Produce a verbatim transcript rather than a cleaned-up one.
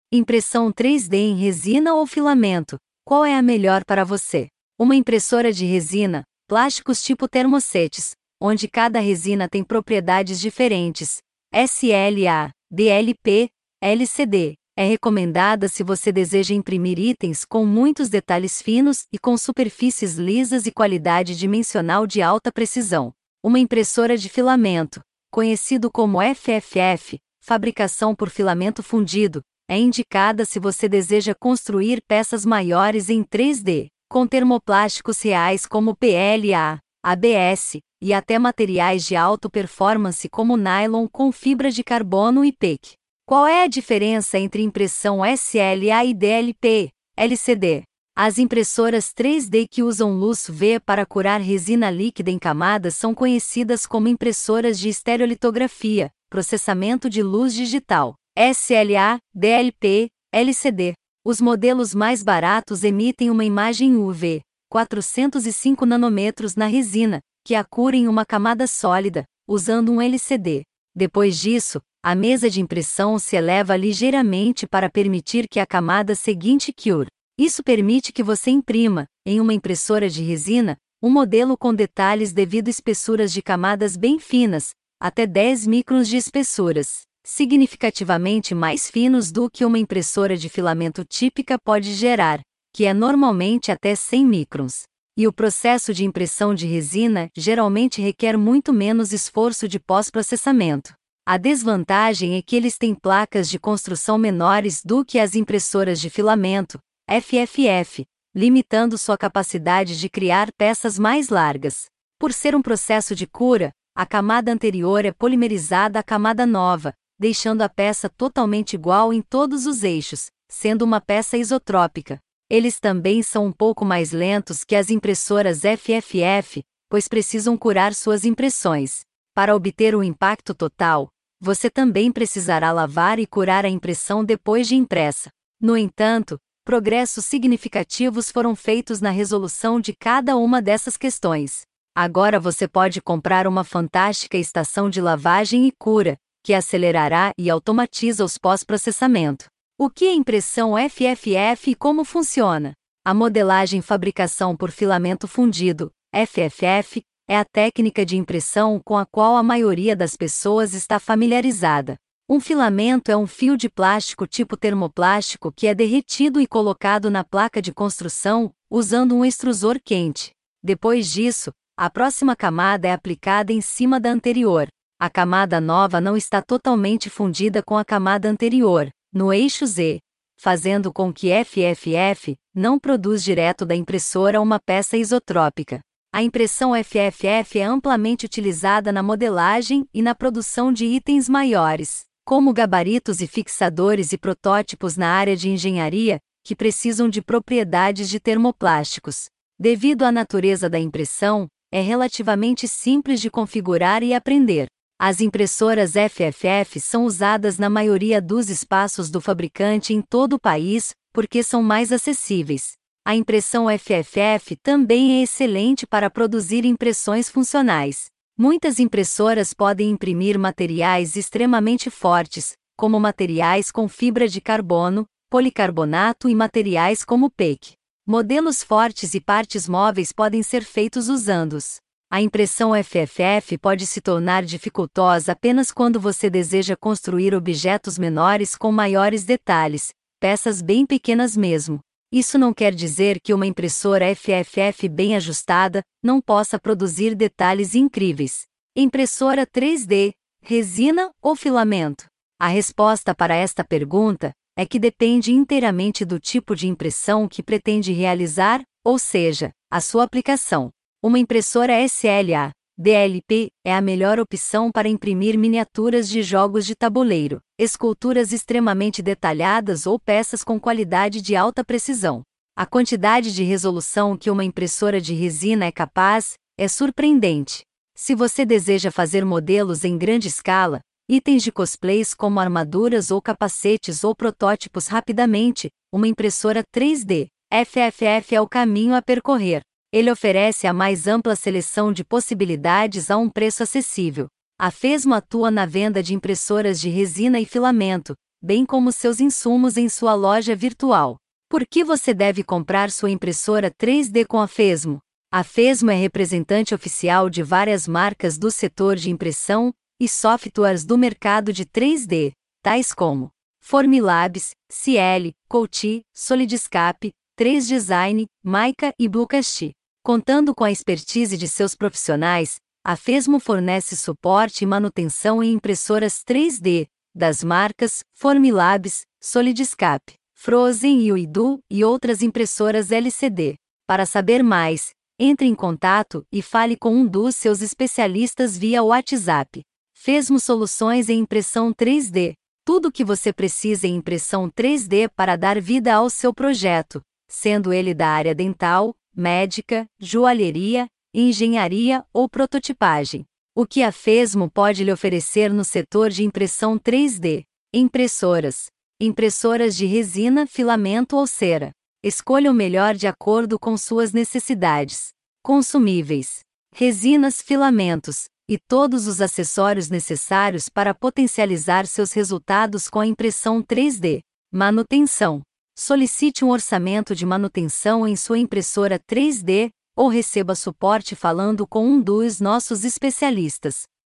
Impressão três D em resina ou filamento? Qual é a melhor para você? Uma impressora de resina, plásticos tipo termosetes, onde cada resina tem propriedades diferentes, S L A, D L P, L C D, é recomendada se você deseja imprimir itens com muitos detalhes finos e com superfícies lisas e qualidade dimensional de alta precisão. Uma impressora de filamento, conhecido como F F F, fabricação por filamento fundido, é indicada se você deseja construir peças maiores em três D, com termoplásticos reais como P L A, A B S, e até materiais de alta performance como nylon com fibra de carbono e P E C. Qual é a diferença entre impressão S L A e D L P, L C D? As impressoras três D que usam luz U V para curar resina líquida em camadas são conhecidas como impressoras de estereolitografia, processamento de luz digital, S L A, D L P, L C D. Os modelos mais baratos emitem uma imagem U V, quatrocentos e cinco nanômetros na resina, que a cura em uma camada sólida, usando um L C D. Depois disso, a mesa de impressão se eleva ligeiramente para permitir que a camada seguinte cure. Isso permite que você imprima, em uma impressora de resina, um modelo com detalhes devido a espessuras de camadas bem finas, até dez microns de espessuras, significativamente mais finos do que uma impressora de filamento típica pode gerar, que é normalmente até cem microns. E o processo de impressão de resina geralmente requer muito menos esforço de pós-processamento. A desvantagem é que eles têm placas de construção menores do que as impressoras de filamento, F F F, limitando sua capacidade de criar peças mais largas. Por ser um processo de cura, a camada anterior é polimerizada à camada nova, deixando a peça totalmente igual em todos os eixos, sendo uma peça isotrópica. Eles também são um pouco mais lentos que as impressoras F F F, pois precisam curar suas impressões. Para obter o impacto total, você também precisará lavar e curar a impressão depois de impressa. No entanto, progressos significativos foram feitos na resolução de cada uma dessas questões. Agora você pode comprar uma fantástica estação de lavagem e cura, que acelerará e automatiza os pós-processamento. O que é impressão F F F e como funciona? A modelagem fabricação por filamento fundido, F F F, é a técnica de impressão com a qual a maioria das pessoas está familiarizada. Um filamento é um fio de plástico tipo termoplástico que é derretido e colocado na placa de construção, usando um extrusor quente. Depois disso, a próxima camada é aplicada em cima da anterior. A camada nova não está totalmente fundida com a camada anterior, no eixo Z, fazendo com que F F F não produza direto da impressora uma peça isotrópica. A impressão F F F é amplamente utilizada na modelagem e na produção de itens maiores, como gabaritos e fixadores e protótipos na área de engenharia, que precisam de propriedades de termoplásticos. Devido à natureza da impressão, é relativamente simples de configurar e aprender. As impressoras F F F são usadas na maioria dos espaços do fabricante em todo o país, porque são mais acessíveis. A impressão F F F também é excelente para produzir impressões funcionais. Muitas impressoras podem imprimir materiais extremamente fortes, como materiais com fibra de carbono, policarbonato e materiais como P E C. Modelos fortes e partes móveis podem ser feitos usando-os. A impressão F F F pode se tornar dificultosa apenas quando você deseja construir objetos menores com maiores detalhes, peças bem pequenas mesmo. Isso não quer dizer que uma impressora F F F bem ajustada não possa produzir detalhes incríveis. Impressora três D, resina ou filamento? A resposta para esta pergunta é que depende inteiramente do tipo de impressão que pretende realizar, ou seja, a sua aplicação. Uma impressora S L A, D L P, é a melhor opção para imprimir miniaturas de jogos de tabuleiro, esculturas extremamente detalhadas ou peças com qualidade de alta precisão. A quantidade de resolução que uma impressora de resina é capaz é surpreendente. Se você deseja fazer modelos em grande escala, itens de cosplays como armaduras ou capacetes ou protótipos rapidamente, uma impressora três D, F F F é o caminho a percorrer. Ele oferece a mais ampla seleção de possibilidades a um preço acessível. A Fesmo atua na venda de impressoras de resina e filamento, bem como seus insumos em sua loja virtual. Por que você deve comprar sua impressora três D com a Fesmo? A Fesmo é representante oficial de várias marcas do setor de impressão e softwares do mercado de três D, tais como Formilabs, Cielo, Coutí, Solidescape, três Design, Mica e Bluecast. Contando com a expertise de seus profissionais, a Fesmo fornece suporte e manutenção em impressoras três D, das marcas Formilabs, Solidescape, Frozen e Uidu e outras impressoras L C D. Para saber mais, entre em contato e fale com um dos seus especialistas via WhatsApp. Fesmo Soluções em Impressão três D. Tudo o que você precisa em impressão três D para dar vida ao seu projeto, sendo ele da área dental, médica, joalheria, engenharia ou prototipagem. O que a Fesmo pode lhe oferecer no setor de impressão três D? Impressoras. Impressoras de resina, filamento ou cera. Escolha o melhor de acordo com suas necessidades. Consumíveis. Resinas, filamentos e todos os acessórios necessários para potencializar seus resultados com a impressão três D. Manutenção. Solicite um orçamento de manutenção em sua impressora três D ou receba suporte falando com um dos nossos especialistas.